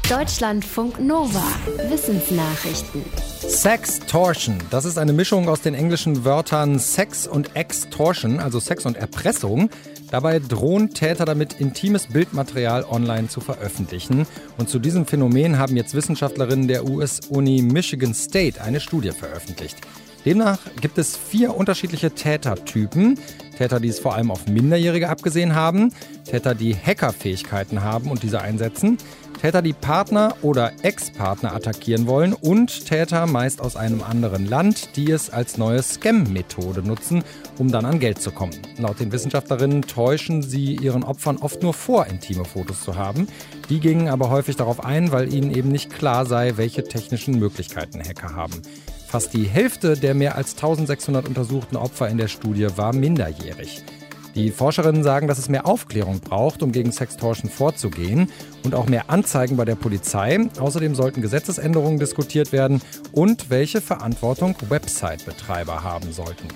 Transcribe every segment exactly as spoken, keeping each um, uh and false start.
Deutschlandfunk Nova. Wissensnachrichten. Sextortion, das ist eine Mischung aus den englischen Wörtern Sex und Extortion, also Sex und Erpressung. Dabei drohen Täter damit, intimes Bildmaterial online zu veröffentlichen. Und zu diesem Phänomen haben jetzt Wissenschaftlerinnen der U S-Uni Michigan State eine Studie veröffentlicht. Demnach gibt es vier unterschiedliche Tätertypen. Täter, die es vor allem auf Minderjährige abgesehen haben. Täter, die Hackerfähigkeiten haben und diese einsetzen. Täter, die Partner oder Ex-Partner attackieren wollen. Und Täter, meist aus einem anderen Land, die es als neue Scam-Methode nutzen, um dann an Geld zu kommen. Laut den Wissenschaftlerinnen täuschen sie ihren Opfern oft nur vor, intime Fotos zu haben. Die gingen aber häufig darauf ein, weil ihnen eben nicht klar sei, welche technischen Möglichkeiten Hacker haben. Fast die Hälfte der mehr als eintausendsechshundert untersuchten Opfer in der Studie war minderjährig. Die Forscherinnen sagen, dass es mehr Aufklärung braucht, um gegen Sextortion vorzugehen und auch mehr Anzeigen bei der Polizei. Außerdem sollten Gesetzesänderungen diskutiert werden und welche Verantwortung Website-Betreiber haben sollten.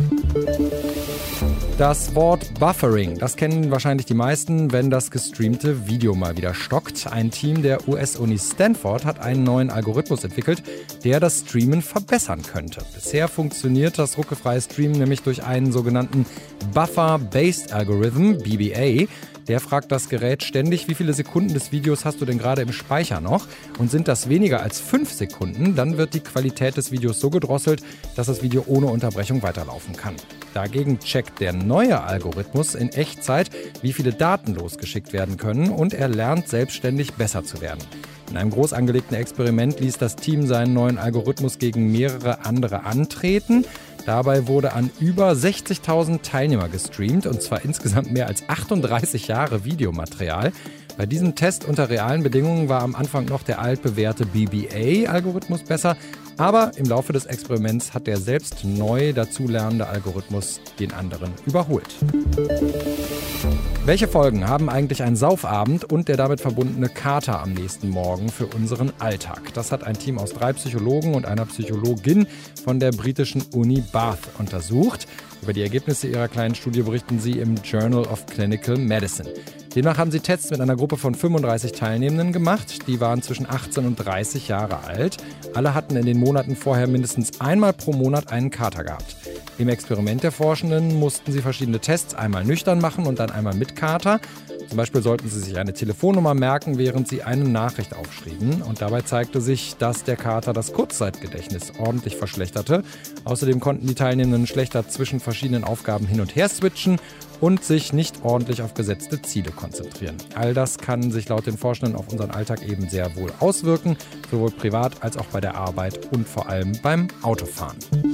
Das Wort Buffering, das kennen wahrscheinlich die meisten, wenn das gestreamte Video mal wieder stockt. Ein Team der U S-Uni Stanford hat einen neuen Algorithmus entwickelt, der das Streamen verbessern könnte. Bisher funktioniert das ruckelfreie Streamen nämlich durch einen sogenannten Buffer-Based Algorithm, B B A. Der fragt das Gerät ständig, wie viele Sekunden des Videos hast du denn gerade im Speicher noch? Und sind das weniger als fünf Sekunden, dann wird die Qualität des Videos so gedrosselt, dass das Video ohne Unterbrechung weiterlaufen kann. Dagegen checkt der neue Algorithmus in Echtzeit, wie viele Daten losgeschickt werden können, und er lernt selbstständig besser zu werden. In einem groß angelegten Experiment ließ das Team seinen neuen Algorithmus gegen mehrere andere antreten. Dabei wurde an über sechzigtausend Teilnehmer gestreamt, und zwar insgesamt mehr als achtunddreißig Jahre Videomaterial. Bei diesem Test unter realen Bedingungen war am Anfang noch der altbewährte B B A-Algorithmus besser, aber im Laufe des Experiments hat der selbst neu dazulernende Algorithmus den anderen überholt. Welche Folgen haben eigentlich ein Saufabend und der damit verbundene Kater am nächsten Morgen für unseren Alltag? Das hat ein Team aus drei Psychologen und einer Psychologin von der britischen Uni Bath untersucht. Über die Ergebnisse ihrer kleinen Studie berichten sie im Journal of Clinical Medicine. Demnach haben sie Tests mit einer Gruppe von fünfunddreißig Teilnehmenden gemacht. Die waren zwischen achtzehn und dreißig Jahre alt. Alle hatten in den Monaten vorher mindestens einmal pro Monat einen Kater gehabt. Im Experiment der Forschenden mussten sie verschiedene Tests einmal nüchtern machen und dann einmal mit Kater. Zum Beispiel sollten sie sich eine Telefonnummer merken, während sie eine Nachricht aufschrieben. Und dabei zeigte sich, dass der Kater das Kurzzeitgedächtnis ordentlich verschlechterte. Außerdem konnten die Teilnehmenden schlechter zwischen verschiedenen Aufgaben hin und her switchen und sich nicht ordentlich auf gesetzte Ziele konzentrieren. All das kann sich laut den Forschenden auf unseren Alltag eben sehr wohl auswirken, sowohl privat als auch bei der Arbeit und vor allem beim Autofahren.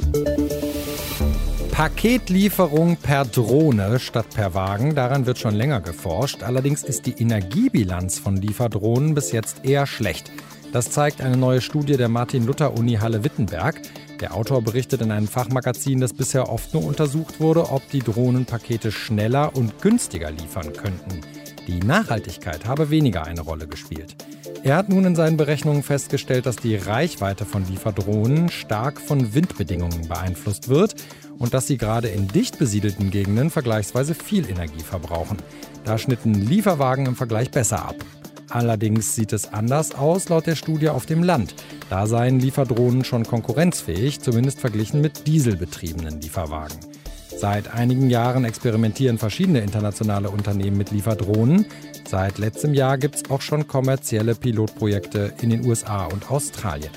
Paketlieferung per Drohne statt per Wagen, daran wird schon länger geforscht. Allerdings ist die Energiebilanz von Lieferdrohnen bis jetzt eher schlecht. Das zeigt eine neue Studie der Martin-Luther-Uni Halle-Wittenberg. Der Autor berichtet in einem Fachmagazin, das bisher oft nur untersucht wurde, ob die Drohnen Pakete schneller und günstiger liefern könnten. Die Nachhaltigkeit habe weniger eine Rolle gespielt. Er hat nun in seinen Berechnungen festgestellt, dass die Reichweite von Lieferdrohnen stark von Windbedingungen beeinflusst wird und dass sie gerade in dicht besiedelten Gegenden vergleichsweise viel Energie verbrauchen. Da schnitten Lieferwagen im Vergleich besser ab. Allerdings sieht es anders aus laut der Studie auf dem Land. Da seien Lieferdrohnen schon konkurrenzfähig, zumindest verglichen mit dieselbetriebenen Lieferwagen. Seit einigen Jahren experimentieren verschiedene internationale Unternehmen mit Lieferdrohnen. Seit letztem Jahr gibt es auch schon kommerzielle Pilotprojekte in den U S A und Australien.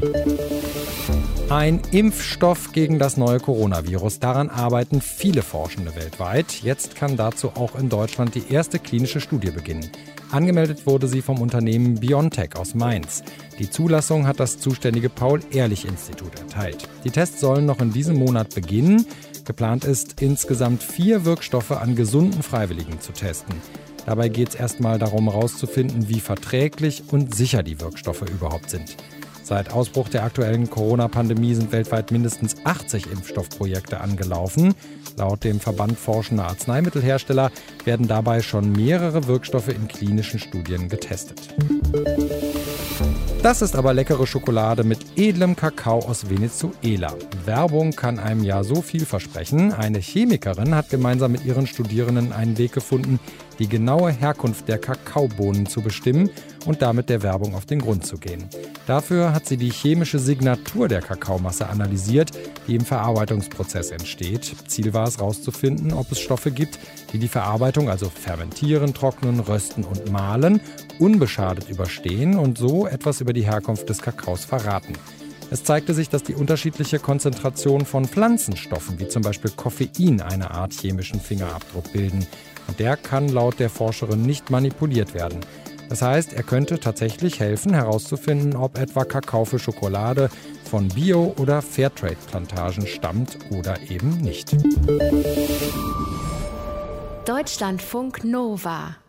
Ein Impfstoff gegen das neue Coronavirus. Daran arbeiten viele Forschende weltweit. Jetzt kann dazu auch in Deutschland die erste klinische Studie beginnen. Angemeldet wurde sie vom Unternehmen BioNTech aus Mainz. Die Zulassung hat das zuständige Paul-Ehrlich-Institut erteilt. Die Tests sollen noch in diesem Monat beginnen. Geplant ist, insgesamt vier Wirkstoffe an gesunden Freiwilligen zu testen. Dabei geht es erstmal darum, herauszufinden, wie verträglich und sicher die Wirkstoffe überhaupt sind. Seit Ausbruch der aktuellen Corona-Pandemie sind weltweit mindestens achtzig Impfstoffprojekte angelaufen. Laut dem Verband Forschender Arzneimittelhersteller werden dabei schon mehrere Wirkstoffe in klinischen Studien getestet. Das ist aber leckere Schokolade mit edlem Kakao aus Venezuela. Werbung kann einem ja so viel versprechen. Eine Chemikerin hat gemeinsam mit ihren Studierenden einen Weg gefunden, die genaue Herkunft der Kakaobohnen zu bestimmen und damit der Werbung auf den Grund zu gehen. Dafür hat sie die chemische Signatur der Kakaomasse analysiert, die im Verarbeitungsprozess entsteht. Ziel war es, herauszufinden, ob es Stoffe gibt, die die Verarbeitung, also fermentieren, trocknen, rösten und mahlen, unbeschadet überstehen und so etwas über die Herkunft des Kakaos verraten. Es zeigte sich, dass die unterschiedliche Konzentration von Pflanzenstoffen, wie zum Beispiel Koffein, eine Art chemischen Fingerabdruck bilden. Und der kann laut der Forscherin nicht manipuliert werden. Das heißt, er könnte tatsächlich helfen, herauszufinden, ob etwa Kakao für Schokolade von Bio- oder Fairtrade-Plantagen stammt oder eben nicht. Deutschlandfunk Nova